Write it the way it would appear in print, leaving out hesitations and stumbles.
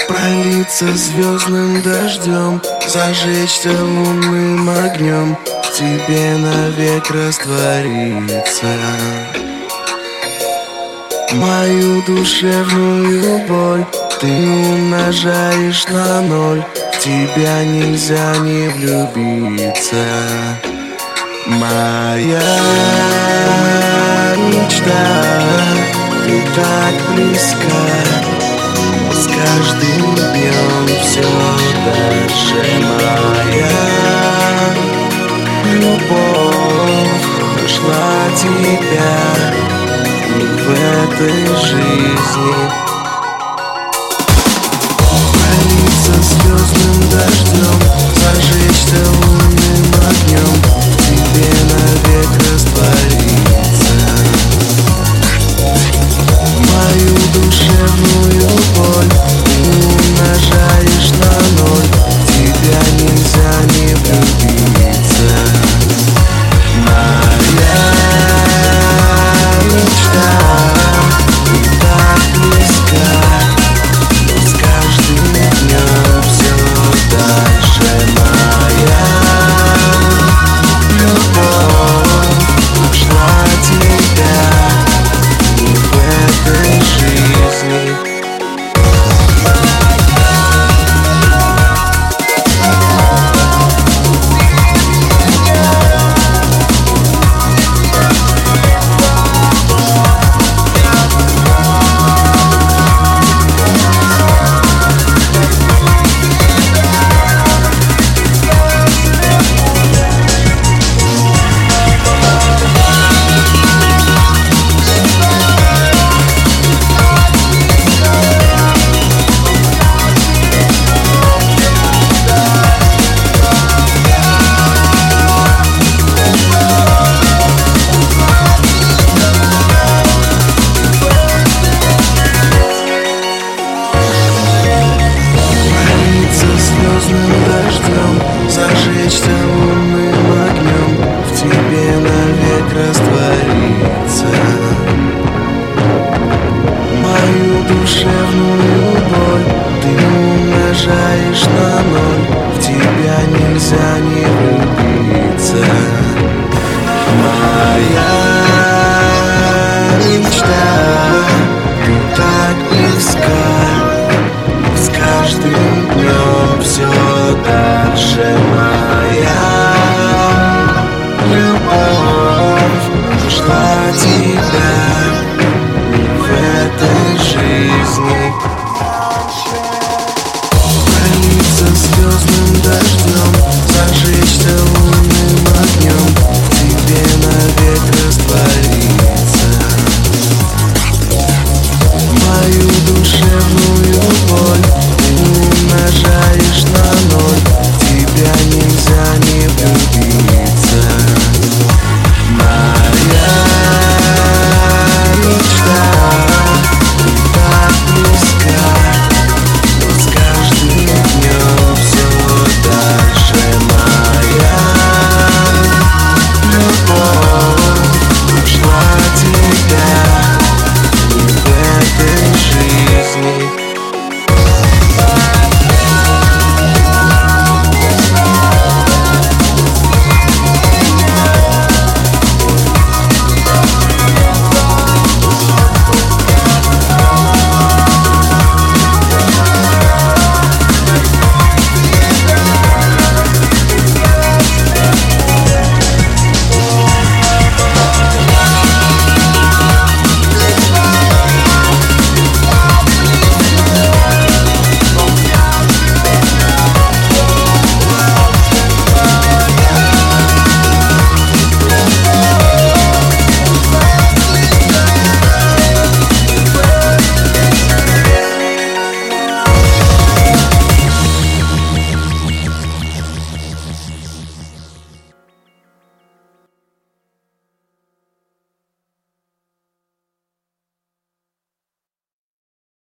Пролиться звездным дождем, зажечься лунным огнем, в тебе навек раствориться. Мою душевную боль ты умножаешь на ноль, в тебя нельзя не влюбиться. Моя мечта, ты так близка, с каждым днем все дальше. Моя любовь нашла тебя в этой жизни. Пролиться звездным дождем, зажечься лунным огнем, в тебе навек раствориться. Мою душевную боль ты умножаешь на ноль, в тебя нельзя не влюбиться. Моя мечта, ты так близка, но с каждым днем все дальше. Моя любовь нашла тебя в этой жизни. Зажечься лунным огнем, в тебе навек раствориться. Мою душевную боль ты умножаешь на ноль, в тебя нельзя не влюбиться. Моя мечта, ты так близка, с каждым днем все дальше.